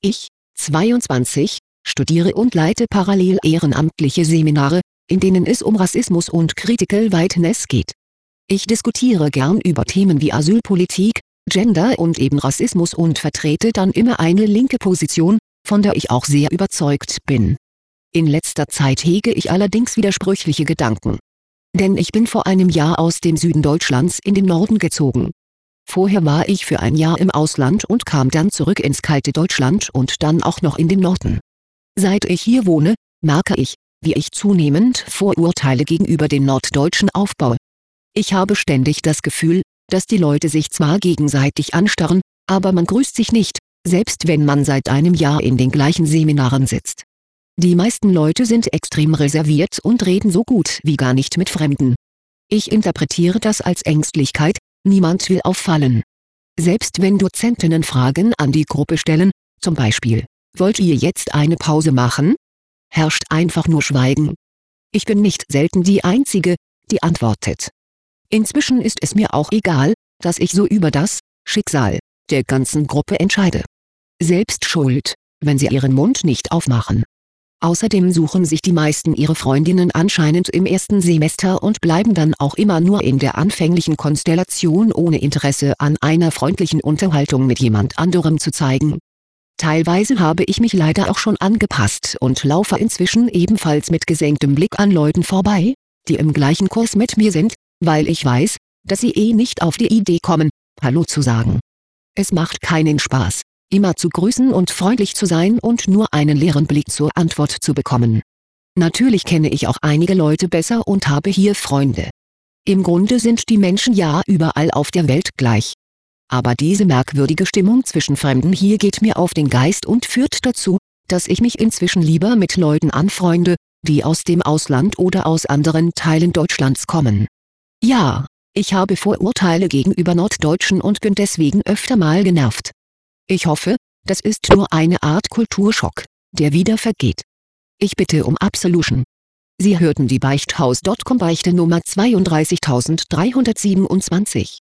Ich, 22, studiere und leite parallel ehrenamtliche Seminare, in denen es um Rassismus und Critical Whiteness geht. Ich diskutiere gern über Themen wie Asylpolitik, Gender und eben Rassismus und vertrete dann immer eine linke Position, von der ich auch sehr überzeugt bin. In letzter Zeit hege ich allerdings widersprüchliche Gedanken. Denn ich bin vor einem Jahr aus dem Süden Deutschlands in den Norden gezogen. Vorher war ich für ein Jahr im Ausland und kam dann zurück ins kalte Deutschland und dann auch noch in den Norden. Seit ich hier wohne, merke ich, wie ich zunehmend Vorurteile gegenüber den Norddeutschen aufbaue. Ich habe ständig das Gefühl, dass die Leute sich zwar gegenseitig anstarren, aber man grüßt sich nicht, selbst wenn man seit einem Jahr in den gleichen Seminaren sitzt. Die meisten Leute sind extrem reserviert und reden so gut wie gar nicht mit Fremden. Ich interpretiere das als Ängstlichkeit, niemand will auffallen. Selbst wenn Dozentinnen Fragen an die Gruppe stellen, zum Beispiel: Wollt ihr jetzt eine Pause machen? Herrscht einfach nur Schweigen. Ich bin nicht selten die Einzige, die antwortet. Inzwischen ist es mir auch egal, dass ich so über das Schicksal der ganzen Gruppe entscheide. Selbst schuld, wenn sie ihren Mund nicht aufmachen. Außerdem suchen sich die meisten ihre Freundinnen anscheinend im ersten Semester und bleiben dann auch immer nur in der anfänglichen Konstellation, ohne Interesse an einer freundlichen Unterhaltung mit jemand anderem zu zeigen. Teilweise habe ich mich leider auch schon angepasst und laufe inzwischen ebenfalls mit gesenktem Blick an Leuten vorbei, die im gleichen Kurs mit mir sind, weil ich weiß, dass sie nicht auf die Idee kommen, Hallo zu sagen. Es macht keinen Spaß, immer zu grüßen und freundlich zu sein und nur einen leeren Blick zur Antwort zu bekommen. Natürlich kenne ich auch einige Leute besser und habe hier Freunde. Im Grunde sind die Menschen ja überall auf der Welt gleich. Aber diese merkwürdige Stimmung zwischen Fremden hier geht mir auf den Geist und führt dazu, dass ich mich inzwischen lieber mit Leuten anfreunde, die aus dem Ausland oder aus anderen Teilen Deutschlands kommen. Ja, ich habe Vorurteile gegenüber Norddeutschen und bin deswegen öfter mal genervt. Ich hoffe, das ist nur eine Art Kulturschock, der wieder vergeht. Ich bitte um Absolution. Sie hörten die Beichthaus.com Beichte Nummer 32327.